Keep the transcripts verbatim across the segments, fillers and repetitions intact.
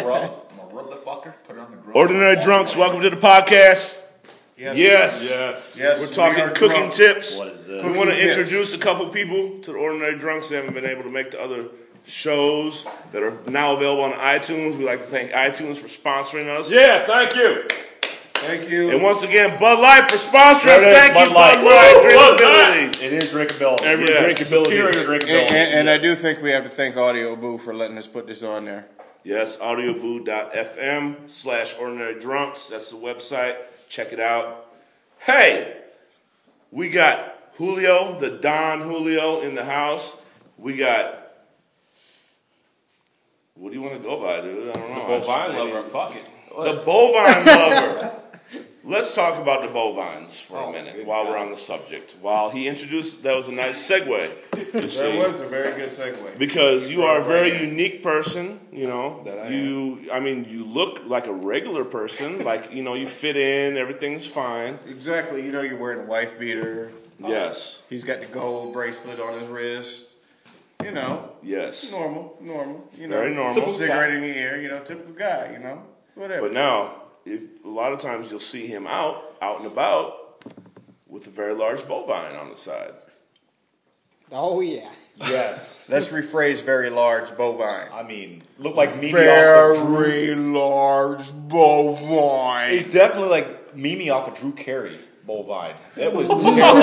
rub, I'm gonna rub the fucker, put it on the grill. Ordinary Drunks, welcome to the podcast. Yes. Yes. Yes. yes. We're talking we cooking drunk. tips. What is this? We want to Cooking introduce tips. a couple people to the Ordinary Drunks that haven't been able to make the other shows that are now available on iTunes. We'd like to thank iTunes for sponsoring us. Yeah, thank you. Thank you. And once again, Bud Light for sponsoring There us. it is, Thank Bud you, Light. Bud Light. Bud Drinkability. It is drinkability. Every Yes. drinkability. Superior drinkability. and, and, and I do think we have to thank Audio Boo for letting us put this on there. Yes, audioboo.fm slash ordinary drunks. That's the website. Check it out. Hey, we got Julio, the Don Julio in the house. We got, what do you want to go by, dude? I don't know. The bovine Maybe- lover, fuck it. The bovine lover. Let's talk about the bovines for a Oh, minute good while God. we're on the subject. While he introduced, that was a nice segue. You see. That was a very good segue. Because you are a very Right. unique person, you know. That I you, I mean, you look like a regular person. Like, you know, you fit in, everything's fine. Exactly. You know, you're wearing a wife beater. Yes, He's got the gold bracelet on his wrist. You know, yes. normal, normal. You know, Very normal. Typical cigarette in the ear. You know, typical guy. You know, whatever. But now, if a lot of times you'll see him out, out and about, with a very large bovine on the side. Oh, yeah. Yes. Let's rephrase very large bovine. I mean, look like Mimi off of Drew. Very large bovine. He's definitely like Mimi off of Drew Carey bovine. That was.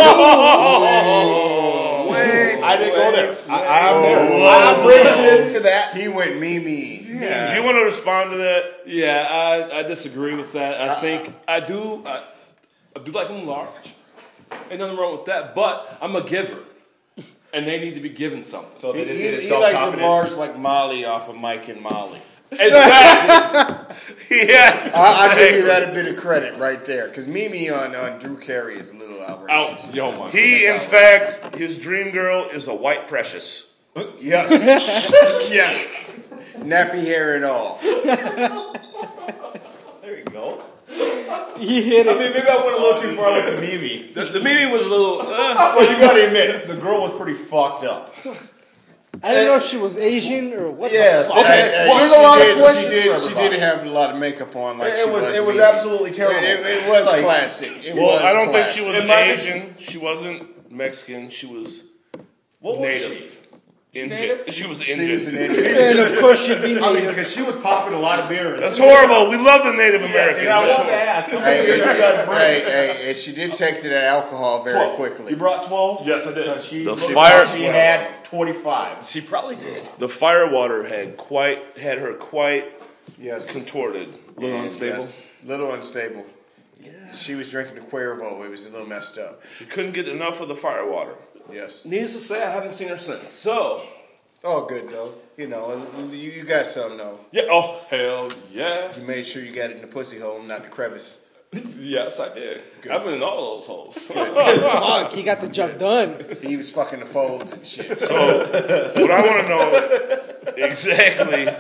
Wait, I didn't go there. I, I'm Oh, there. I'm bringing this to that. He went Mimi. do you want to respond to that? Yeah, I, I disagree with that. I think I do I, I do like them large. Ain't nothing wrong with that. But I'm a giver, and they need to be given something. So He, they just he, needed he likes them self-confidence. large like Molly off of Mike and Molly. Exactly. Yes. I, I'll give you that a bit of credit right there. Because Mimi on, on Drew Carey is a little outrageous. Out. Yo, my. He, in fact, his dream girl is a white precious. Yes. Yes. Nappy hair and all. There you go. He hit I it. mean, maybe I went a little too far with the Mimi. The, the Mimi was a little. Uh, Well, you gotta admit, the girl was pretty fucked up. I didn't know if she was Asian or what. Yes. The fuck. Okay, I- I- well, there's she a lot of did, questions She did, for she everybody. did have a lot of makeup on like It she was- was. it was Mimi. absolutely terrible. It, it, it was Like- classic. It Well, was I don't think classic. she was In my- Asian. She wasn't Mexican. She was What was native. Indian. native? She was She Indian. was an Indian. And of course she'd be I mean, native. because she was popping a lot of beers. That's horrible. We love the Native Americans. And I That's want to horrible. ask, how many Hey, beers you guys bring? hey, hey, and she did take to that alcohol very twelve. quickly. You brought twelve? yes, I did. Because she, The looked fire- like she had twenty-five. She probably did. The firewater had quite had her quite Yes. contorted. A little And unstable. Yes. Little unstable. Yeah. She was drinking the Cuervo. It was a little messed up. She couldn't get enough of the firewater. Yes. Needless to say, I haven't seen her since. So, All good though. You know, you, you got some though. yeah. Oh hell yeah. You made sure you got it in the pussy hole, not the crevice. Yes, I did. I've been in all those holes. Fuck, he got the job done. He was fucking the folds and shit. So, what I want to know exactly,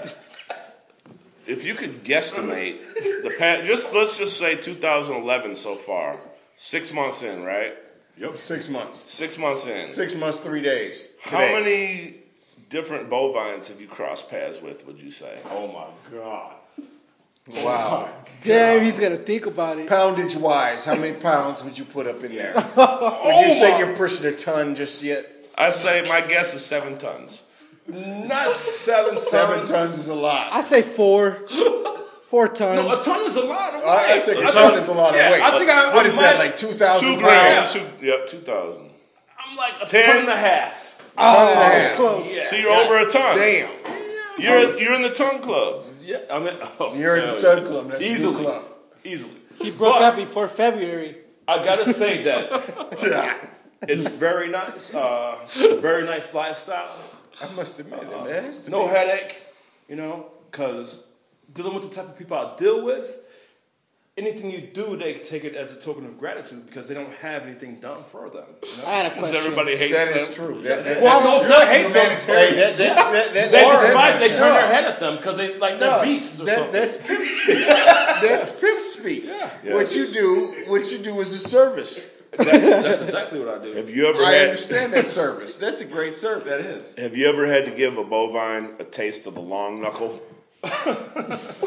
if you could guesstimate the past, just let's just say two thousand eleven so far, six months in, right? Six months. Six months in. Six months, three days. How Today. many different bovines have you crossed paths with? Would you say? Oh my god. Wow. Damn, he's gonna think about it. Poundage wise, how many pounds would you put up in there? Would you say you're pushing a ton just yet? I say my guess is seven tons. Not seven Seven tons. tons is a lot. I say four. Four tons. No, a ton is a lot of weight. I, I think a I ton think- is a lot of yeah, weight. I think I, What I is might, that, like two thousand Two pounds? grams. Two, yep, two thousand. I'm like a Ten? ton and a half. oh, ton and a I half. was close. Yeah. So you're over a ton. Damn. You're you're in the ton club. Yeah, I mean, oh, You're in hell the ton yeah. club. That's Easily. the new club. Easily. He broke But up before February. I gotta say that it's very nice. Uh, it's a very nice lifestyle. I must admit it, man. It has to No be. headache, you know, because dealing with the type of people I deal with, anything you do, they take it as a token of gratitude because they don't have anything done for them. You know? I had a Because question. everybody hates That them. is true. That, that, Well, that, no, not hate them. hey, that, that's, that, that, They that's, despise. They turn no. their head at them because they like they're No, beasts or that, something. that's pimp speak. That's pimp speak. Yeah. What you do, what you do is a service. That's, that's exactly what I do. Have you ever I had? understand that service. That's a great service. That is. Have you ever had to give a bovine a taste of the long knuckle?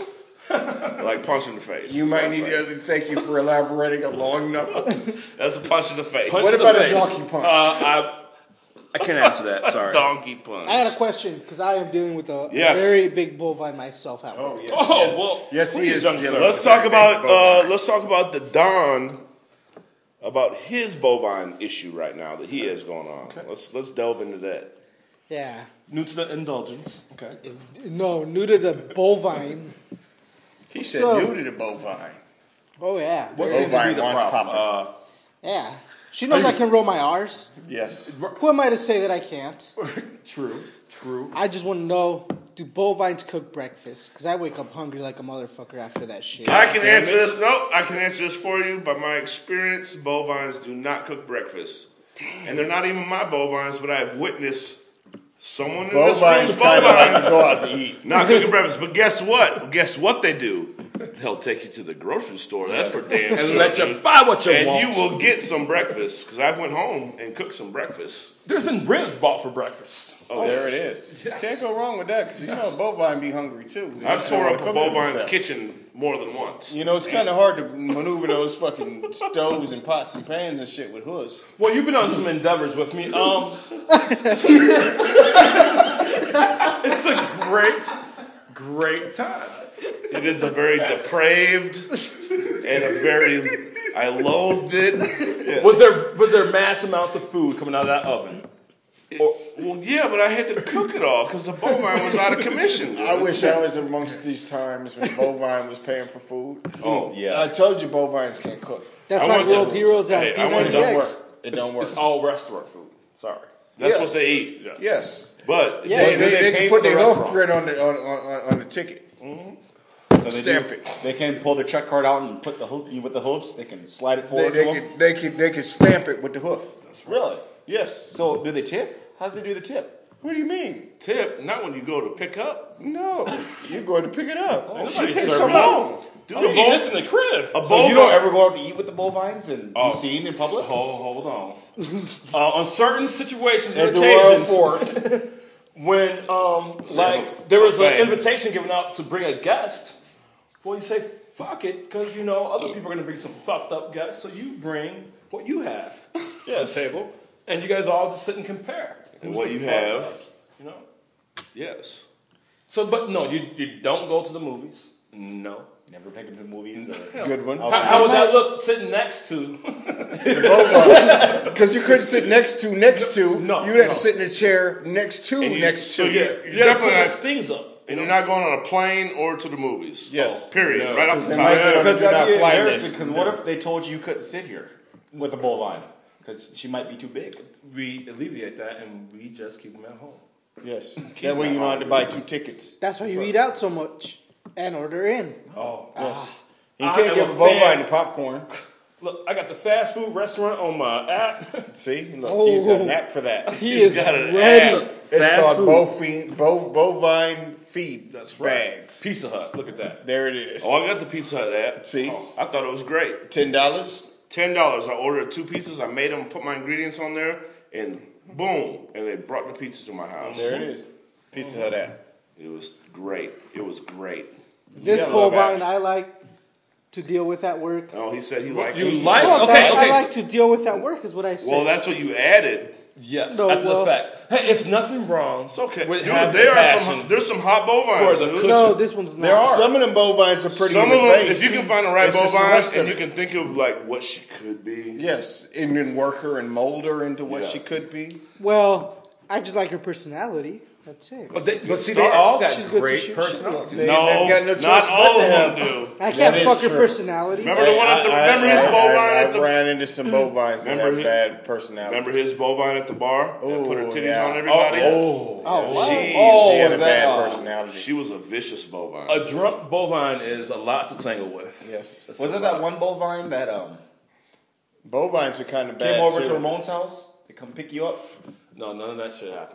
Like punch in the face. You might need to. to thank you for elaborating a long knuckle. That's a punch in the face. Punch What in the about a face. donkey punch? Uh, I, I can't answer that. Sorry. Donkey punch. I got a question because I am dealing with a Yes. very big bovine myself. At Oh work. yes, Oh, yes, well, yes, he please, is. young dealing sir. with Let's a talk big about bovine. uh, let's talk about the Don, about his bovine issue right now that he has going on. Okay. Let's let's delve into that. Yeah. New to the indulgence. Okay. No, new to the bovine. He said So- new to the bovine. Oh yeah. What seems to be Bovine the wants problem? Papa. Uh, Yeah. She knows I can roll my R's. Yes. Who am I to say that I can't? true. True. I just want to know: do bovines cook breakfast? Because I wake up hungry like a motherfucker after that shit. I can damn answer it. this. No, I can answer this for you. By my experience, bovines do not cook breakfast. Damn. And they're not even my bovines, but I have witnessed someone in this Bovines room's kind of like to bovines go out to eat. not cooking breakfast. But guess what? Guess what they do? They'll take you to the grocery store. That's Yes. for damn And sure. let you buy what you and want. you will get some breakfast because I went home and cooked some breakfast. There's been ribs bought for breakfast. Oh, there it is. Can't go wrong with that because you know a bovine be hungry too. They I've just tore don't up a wanna cook it bovine's themselves. kitchen more than once. You know, it's kind of hard to maneuver those fucking stoves and pots and pans and shit with hoods. Well, you've been on some endeavors with me. Um, it's a great, great time. It is a very depraved and a very. I loathed it. Was there was there mass amounts of food coming out of that oven? Or, well, yeah, but I had to cook it all because the bovine was out of commission. I wish I was amongst these times when the bovine was paying for food. Oh, Yeah. I told you bovines can't cook. That's I why want World the- Heroes have hey, I P want It ninety the- don't work. X. It don't work. It's all restaurant food. Sorry. That's Yes. what they eat. Yes. Yes. But Yeah. They, Do they, they they pay can for put the their health restaurant? grid on the on, on, on the ticket. So they Stamp do- it. They can pull their check card out and put the hook with the hooves. They can slide it They, forward. they to 'em. can they can they can stamp it with the hoof. Really? Yes. So do they tip? How do they do the tip? What do you mean? tip, not when you go to pick up. No, you're going to pick it up. Ain't She nobody takes serving some up. home. Dude, I'm a, eating bo- this in the crib. a So you bovine. don't ever go out to eat with the bovines and Oh, be seen in public? Hold, hold on. uh, on certain situations At and the Royal occasions, Fork. when um, like there was an buffet. invitation given out to bring a guest, well, you say fuck it because you know other people are going to bring some fucked up guests, so you bring what you have Yes. to the table, and you guys all just sit and compare. And Who's what the you fuck have. up, you know. Yes. So, but no, you you don't go to the movies. No. Never take them to movies. Or, Good one. How, how would that look sitting next to? Because you couldn't sit next to next to. No, you had no. to sit in a chair next to And you- next so to. you- You You're gotta definitely put not- those things up. And you're not going on a plane or to the movies. Yes. Oh, period. No. Right off Because the they top. might get Because You're not that'd be flying embarrassing. this. Because what if they told you you couldn't sit here with a bovine? Because she might be too big. We alleviate that and we just keep them at home. Yes. That way you don't have to buy two tickets. That's why you eat out so much and order in. Oh, Yes. You I can't am give a a bovine fan. the popcorn. look, I got the fast food restaurant on my app. See, look, he's got Oh. an app for that. He He's is got an ready. app. It's Fast called food. bovine, bo, bovine feed That's right. bags. Pizza Hut. Look at that. There it is. Oh, I got the Pizza Hut app. See? Oh, I thought it was great. Ten dollars. Ten dollars. I ordered two pizzas. I made them, put my ingredients on there, and boom, and they brought the pizza to my house. There it is. Pizza Hut app. It was great. It was great. This gotta love bovine apps. I like to deal with at work. Oh, he said he likes you it. like- Well, okay, that, okay, I like so- to deal with at work is what I said. Well, that's what you added. Yes, No, after well- the fact. Hey, it's nothing wrong. It's okay. With Dude, having there are passion some. There's some hot bovines. for the dude. cooking. no, this one's not. There are. Some of them bovines are pretty Some in of the them, face. if you can find the right It's just the bovine rest and of you it. can think of like what she could be. Yes, and then work her and mold her into what Yeah. she could be. Well, I just like her personality. That's it. But, they, but see, start. they all got She's good to great shoot personalities. They- No, they've got no choice not but all to of have- them do. I can't That fuck is her true. personality. Remember the one at the? Remember his I, bovine I, at I the? ran into some bovines that Remember have his- bad personality. Remember his bovine at the bar that put her Ooh, titties yeah. on everybody? Oh, Oh, what? She, Oh, she had a is that, bad uh, personality. she was a vicious bovine. a drunk bovine is a lot to tangle with. yes, Was it that one bovine that um bovines are kind of bad came over too. to Ramon's house? They come pick you up? No, none of that shit happened.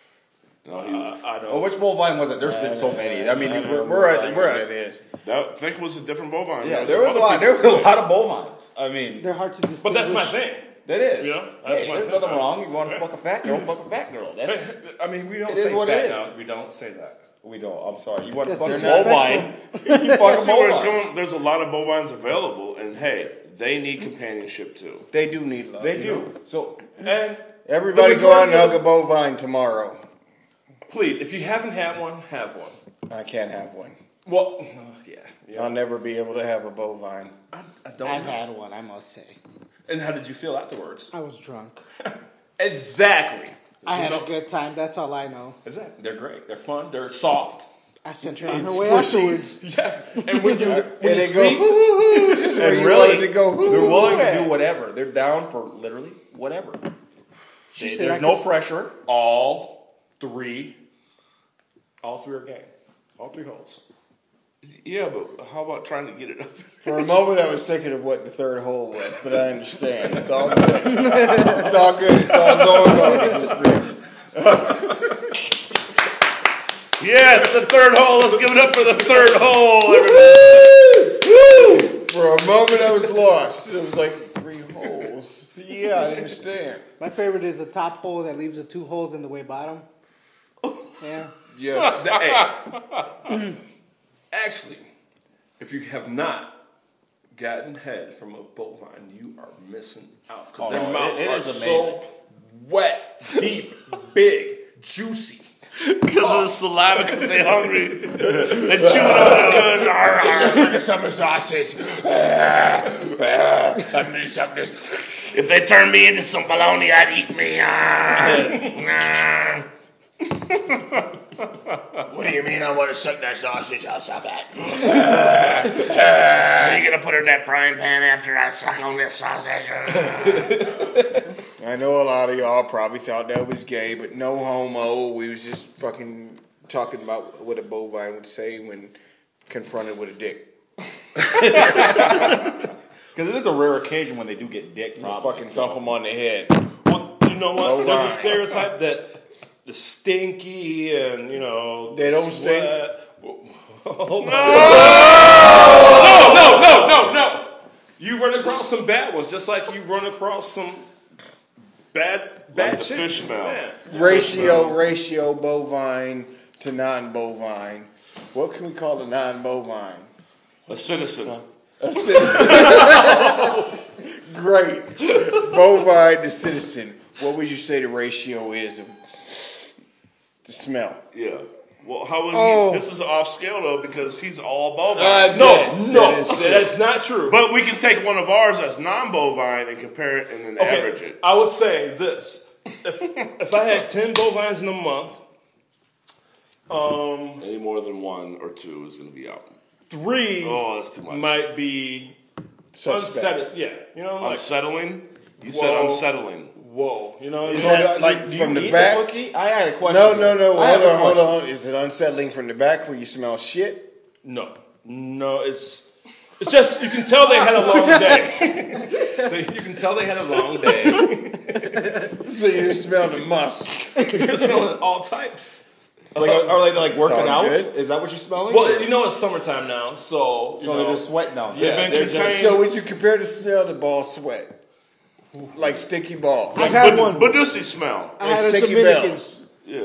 no, he, Uh, I don't. Oh, which bovine was it? There's been so many. I mean, I don't we're, know we're what at, we're that at, is. that, I think it was a different bovine. yeah. was There some was a other lot. people- There were a lot of bovines. I mean, They're hard to distinguish. but that's my thing. that is. Yeah, that's hey, my there's thing. nothing wrong. You want to fuck a fat girl? Fuck a fat girl. That's I mean, we don't It say is what that it is. now. We don't say that. We don't. I'm sorry. You want to That's fuck a bovine? You fuck a See where it's bovine. going. There's a lot of bovines available, and hey, they need companionship too. They do need love. They do. So And Everybody the go out and majority hug a bovine tomorrow. please, if you haven't had one, have one. I can't have one. Well, uh, yeah. yeah. I'll never be able to have a bovine. I, I don't I've know. had one, I must say. And how did you feel afterwards? I was drunk. Exactly. I had No- a good time. That's all I know. Exactly. They're great. They're fun. They're soft. I sent her on It's her way squishy. afterwards. Yes. And when you when And you they go, sleep, hoo, hoo, hoo, just where and you really, wanted to go. Hoo, they're hoo, willing hoo. to do whatever. They're down for literally whatever. She They- said there's I no could- pressure. all three, all three are game. All three holes. Yeah, but how about trying to get it up? For a moment, I was thinking of what the third hole was, but I understand. It's all good. It's all good. It's all going on at this thing. Yes, the third hole. Let's give it up for the third hole, everybody. For a moment, I was lost. It was like three holes. Yeah, I understand. My favorite is the top hole that leaves the two holes in the way bottom. Yeah. Yes. Hey, actually, if you have not gotten head from a bovine, you are missing out because Oh, their no, mouths it- it are is so wet, deep, big, juicy. Because of the saliva, because they're hungry. They're chewing on it good. Summer sausage. If they turn me into some bologna, I'd eat me. Ah. What do you mean I want to suck that sausage? I'll suck it. Are you gonna put her in that frying pan after I suck on this sausage? I know a lot of y'all probably thought that was gay, but no homo. We was just fucking talking about what a bovine would say when confronted with a dick. Because it is a rare occasion when they do get dick problems. Fucking thump them on the head. Well, you know what? Bovine. There's a stereotype that the stinky and you know They don't stink? Hold on. No, no, no, no, no. You run across some bad ones, just like you run across some bad, bad Like the shit. fish smell. Yeah. Ratio, ratio bovine to non-bovine. What can we call a non-bovine? A citizen. A citizen. Great. Bovine to citizen. What would you say the ratio is of the smell? Yeah. Well, how would Oh. he? This is off scale though because he's all bovine. Uh, no, Yes, no, that is true. that's not true. but we can take one of ours that's non-bovine and compare it and then average Okay, it. I would say this: if if I had ten bovines in a month, um, Any more than one or two is going to be out. three Oh, that's too much. might be Suspect. unsettling. Yeah, you know, like Unsettling? You said Whoa. unsettling. whoa, you know. Is what I mean? that like Do from you the eat back? the pussy? I had a question. No, no, no. I have Hold a on, hold question. on. Is it unsettling from the back where you smell shit? No, no, it's it's just you can tell they had a long day. They- you can tell they had a long day. So you just smell the musk. You're smelling all types. Like, are they like working Sound out? good. Is that what you're smelling? Well, you know it's summertime now, so you so know, they're just sweating now. Yeah, been they're contained- just So would you compare the smell to ball sweat? Like sticky balls. I had one. Badusi smell. I had a sticky Dominican. bells. Yeah.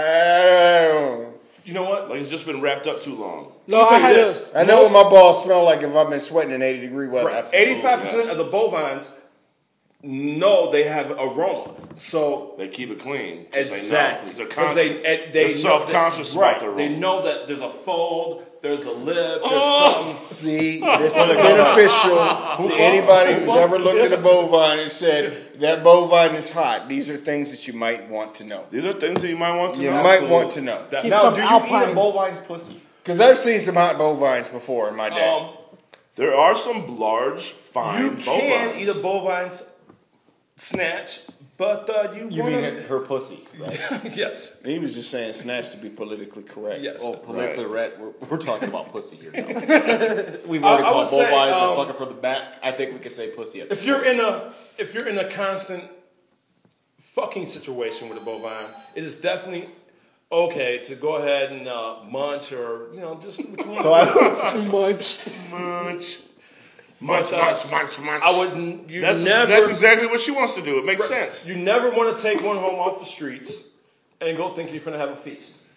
Oh. you know what? Like it's just been wrapped up too long. No, Let me I tell had you a. this. I know what my balls smell like if I've been sweating in eighty degree weather. Eighty-five percent of the bovines know they have aroma, so They keep it clean. 'Cause exactly They know, 'cause they're, because con- they eh, they they're know self-conscious that, about right. their They aroma. know that there's a fold, there's a lip, there's Oh. something. See, this is beneficial to anybody who's ever looked at a bovine and said, that bovine is hot. These are things that you might want to know. These are things that you might want to You know. might want to know. That- Keep Now, some do you eat Alpine. a bovine's pussy? Because I've seen some hot bovines before in my day. Um, There are some large, fine you can bovines. eat a bovine's snatch, but uh, you, You wanna, mean it- her pussy, right? yes, He was just saying snatch to be politically correct. yes. Oh, politically right. We're, we're talking about pussy here now. We've I- already I called would say, bovines um, and fucking from the back. I think we can say pussy. At If you're in a if you're in a constant fucking situation with a bovine, it is definitely okay to go ahead and uh, munch or you know just what you want. So I, Too much. Munch. But, Munch, uh, munch, munch, munch. I wouldn't. You That's, never. that's exactly what she wants to do. It makes sense. You never want to take one home off the streets and go think you're gonna have a feast.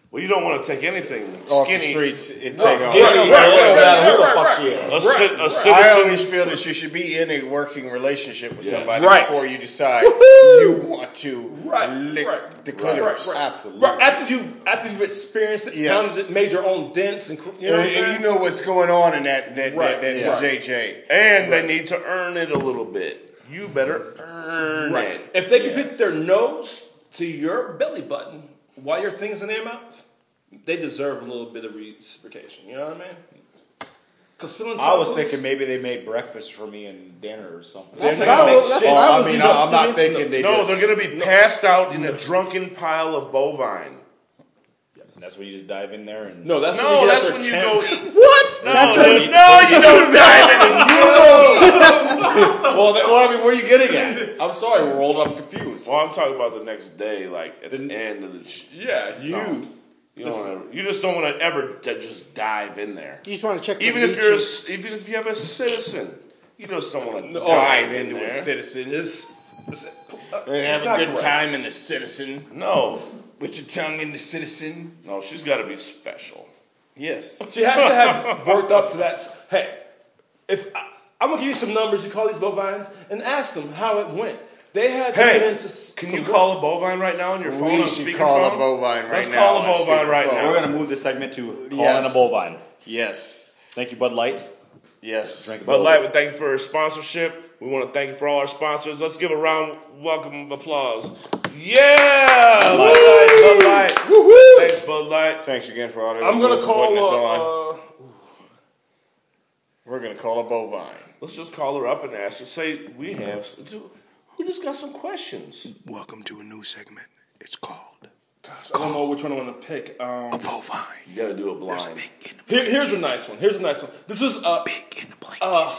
Well, you don't want to take anything off skinny. the streets and No, take yeah, off. yeah, It don't matter who the fuck she is. A, ci- a I citizen. always feel that you should be in a working relationship with Yes. somebody Right. before you decide you want to Right, lick right, the right, clitoris. right, right. Absolutely. Right, after you've after you've experienced it, Yes. done it, made your own dents, and you know And, what I'm and saying? you know what's going on in that that, Right, that, that yes. J J. And they need to earn it a little bit. You better earn Right. it. If they can put their nose to your belly button while your thing's in their mouth, they deserve a little bit of reciprocation. You know what I mean? Because feeling I was topless- thinking maybe they made breakfast for me and dinner or something. That's They're what I not was. make That's shit. what I I was mean, I'm not invested in. thinking they No, just. they're going to be passed out in a drunken pile of bovine. That's when you just dive in there and. No, that's when No, you get that's out when your you camera. go eat. What? No, That's no, when- no, you don't dive in and Well, that, well, I mean, what are you getting at? I'm sorry, we're old. I'm confused. Well, I'm talking about the next day, like at the end of the. Sh- Yeah, you. No. You don't wanna, you just don't want to ever to just dive in there. You just want to check. Even for if you're a, leeches. c- even if you have a citizen, you just don't want to No, Dive dive in into there. a citizen It's, it's, uh, and it's have not a good correct. time in the citizen. No, Put your tongue in the citizen. no, she's got to be special. Yes. She has to have worked up to that. Hey, if I, I'm gonna give you some numbers, you call these bovines and ask them how it went. They had to Hey, get into. s- can some you work. call a bovine right now on your phone? We on should speakerphone? call a bovine right Let's now call a on bovine right speakerphone. now. We're going to move this segment to calling Yes. a bovine. Yes. Thank you, Bud Light. Yes. Drink Bud Light, we thank you for your sponsorship. We want to thank you for all our sponsors. Let's give a round welcome applause. Yeah! Bud Light, Bud Light. Woo-hoo. Thanks, Bud Light. Thanks again for all this. I'm gonna for call. putting us on. Uh, uh, We're gonna call a bovine. Let's just call her up and ask her. Say, we have. We just got some questions. Welcome to a new segment. It's called gosh, I don't know which one I want to pick. Um, bovine. You got to do it blind. here, here's a nice one. Here's a nice one. This is uh, Big in the blanket. uh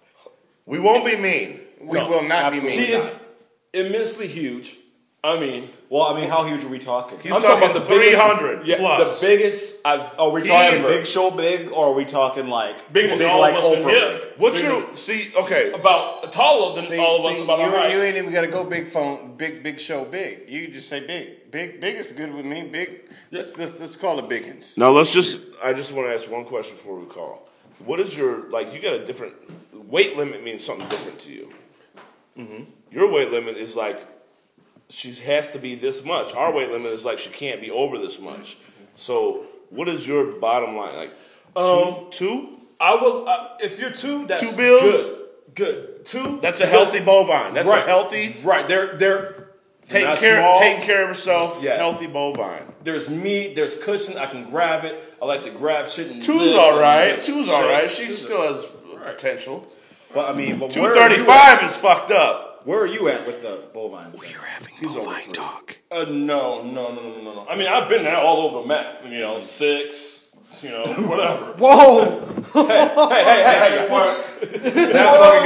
We won't be mean. we no, will not be mean. she is immensely huge. I mean, Well, I mean, how huge are we talking? He's I'm talking, talking about the biggest- three hundred yeah, plus. the biggest I've. Are we talking ever- big show big, or are we talking like Bigger than big all like of us in Oprah here. big? What's Bigger- your see? Okay, about taller than See, all of see, us about you, our height. you ain't even gotta go big phone, big, big show, big. You just say big. Big, big is good with me. Big. Let's let's, let's call it biggins. now let's just. I just want to ask one question before we call. What is your like? You got a different weight limit. Means something different to you. Mm-hmm. Your weight limit is like she has to be this much. Our weight limit is like she can't be over this much. So what is your bottom line? Like Um, two, two? I will. Uh, if you're two, that's Two bills? Good. Good. Two. That's a good. healthy bovine. That's right. a healthy Right. They're they're taking not care small. taking care of herself. Yeah. Healthy bovine. There's meat. There's cushion. I can grab it. I like to grab shit and Two's lift all and right. just Two's shake. all right. She Two's still has potential. But I mean, but Two where are you thirty-five is fucked up. at- Where are you at with the bovines? then? We're having He's over bovine three. talk. Uh, no, no, no, no, no, no. I mean, I've been there all over the map. You know, six. You know, whatever. Whoa! hey, hey, hey, hey, hey. That fucking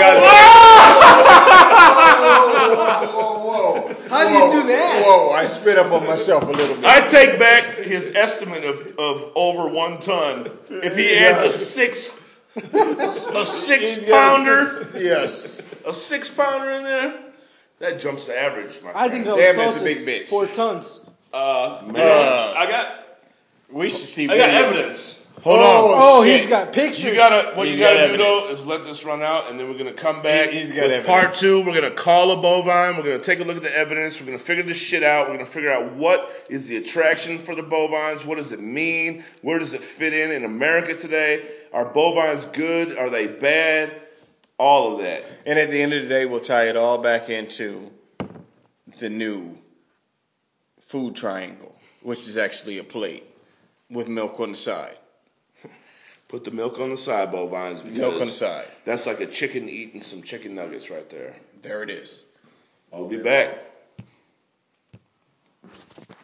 guy's. Whoa, whoa, whoa! How do you do that? Whoa! I spit up on myself a little bit. I take back his estimate of, of over one ton. If he adds a six, a six He's got a pounder, six- Yes. a six pounder in there, that jumps the average. My I think friend. I was Damn, that's a closest. big bitch. Four tons. Uh, man, Uh, I got, We should see. I got video. evidence. Hold Oh, on. oh, shit. he's got pictures. You gotta, what He's you gotta got do though evidence. is let this run out, and then we're gonna come back. He- he's got with evidence. part two. We're gonna call a bovine. We're gonna take a look at the evidence. We're gonna figure this shit out. We're gonna figure out what is the attraction for the bovines. What does it mean? Where does it fit in in America today? Are bovines good? Are they bad? All of that. And at the end of the day, we'll tie it all back into the new food triangle, which is actually a plate with milk on the side. Put the milk on the side, bovines. Because Milk on the side. That's like a chicken eating some chicken nuggets right there. There it is. We'll be back.